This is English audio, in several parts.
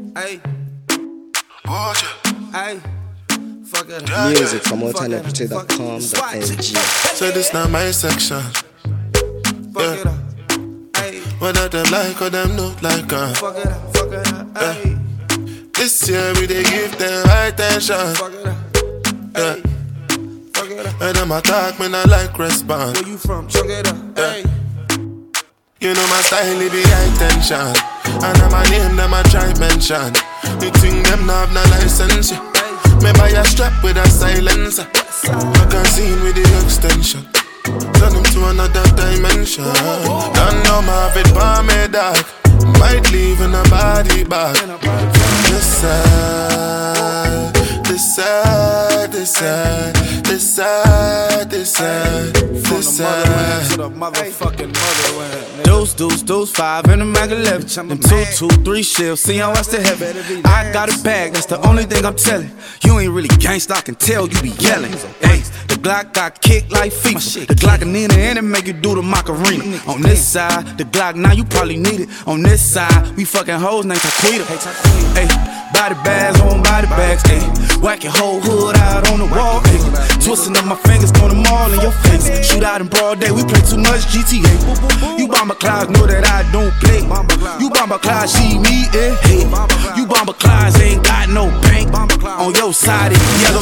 Ay. Ay. Fuck it. Music from alternative.com.ng. So this not my section. Fuck it up. Ay. Whether them like or them not like Fuck it up. Fuck it up. Ay. This year we dey give them high attention. Fuck it up. Ay. Fuck it up. And them attack me not like respond. Where you from? Fuck it up. Ay. You know my style, it be high tension. And I'm a name, them a try mention. You think them not have no license, yeah. Me buy a strap with a silencer. Magazine with the extension. Turn them to another dimension. Don't know my fit for me, dog. Might leave in a body bag. This side, this side, this side, this side, this side, this side. To the motherfucking motherland. Deuce, 5 in the mag 11. Them 2, 3 shifts, see how I still have it. I got a bag, that's the only thing I'm telling. You ain't really gangsta, I can tell you be yelling. Hey, the Glock got kicked like FIFA. The Glock and Nina and it make you do the Macarena. On this side, the Glock now you probably need it. On this side, we fucking hoes named Taquita. Hey, body bags on body bags. Hey, whack your whole hood out on the wall. Hey, twisting up my fingers, throwing them all in your face. Shoot out in broad day, we play too much GTA. You bomber clouds know that I don't play. You bomber clouds, see me, eh? Hey, you bomber clouds ain't got no bank. On your side, it's yellow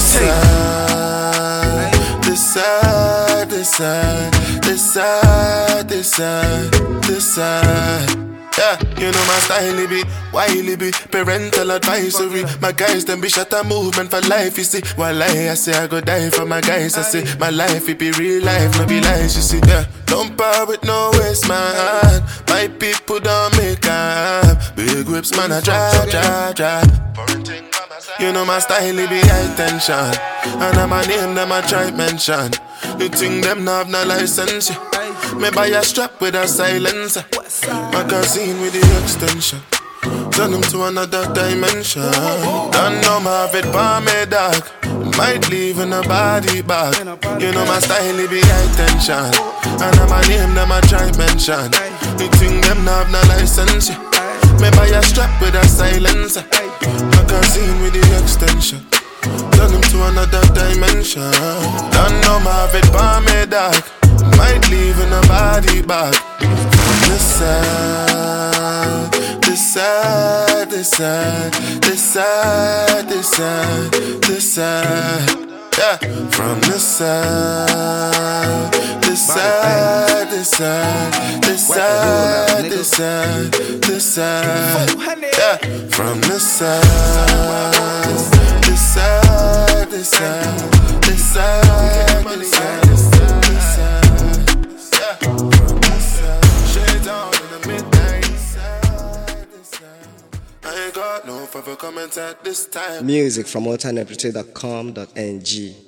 tape. This side, this side, this side, this side, this side. Yeah, you know my style, it be wily be parental advisory. My guys, them be shut a movement for life, you see. While I say I go die for my guys, I say my life, it be real life, no be lies, you see. Yeah, don't power with no waste, man. My people don't make up. Big whips, man, I drive. You know my style, it be high tension. And I'm a name, them I try mention. You think them not have no license, yeah. Me buy a strap with a silencer. Magazine with the extension. Turn them to another dimension. Don't know my fit for me, dog. Might leave in a body bag. You know my style, it be high tension. And I'm a name, them I try mention. You think them not have no license, yeah. Me buy a strap with a silencer. Magazine with the extension. Turn them to another dimension. Don't know my fit for me, dog. Might leave in a body bag. This side, this side, this side, this side, this side, this side. Yeah, from this side, this side, this side, this side, this side, this side. Yeah, from this side, this side, this side, this side, this side. I ain't got no further comments at this time. Music from alternative.com.ng.